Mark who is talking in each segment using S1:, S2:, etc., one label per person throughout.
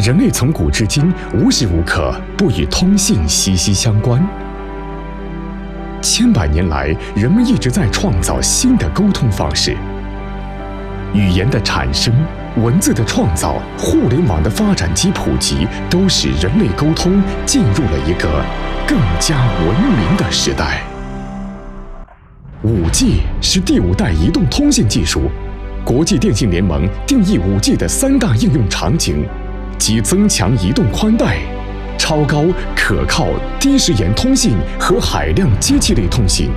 S1: 人类从古至今无时无刻不与通信息息相关。千百年来，人们一直在创造新的沟通方式。语言的产生、文字的创造、互联网的发展及普及，都使人类沟通进入了一个更加文明的时代。5G 是第5代移动通信技术。国际电信联盟定义5G 的3大应用场景，即增强移动宽带、超高可靠低时延通信和海量机器类通信。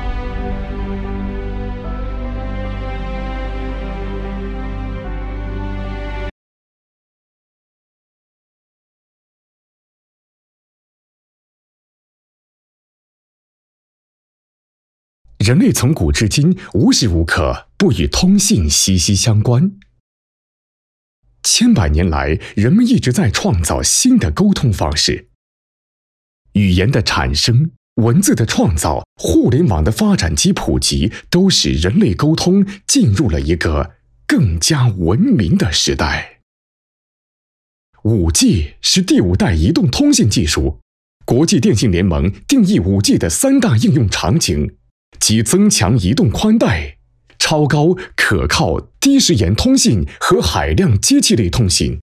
S1: 人类从古至今无时无刻不与通信息息相关。千百年来，人们一直在创造新的沟通方式。语言的产生、文字的创造、互联网的发展及普及，都使人类沟通进入了一个更加文明的时代。5G 是第5代移动通信技术。国际电信联盟定义5G 的3大应用场景，即增强移动宽带、超高可靠低时延通信和海量机器类通信。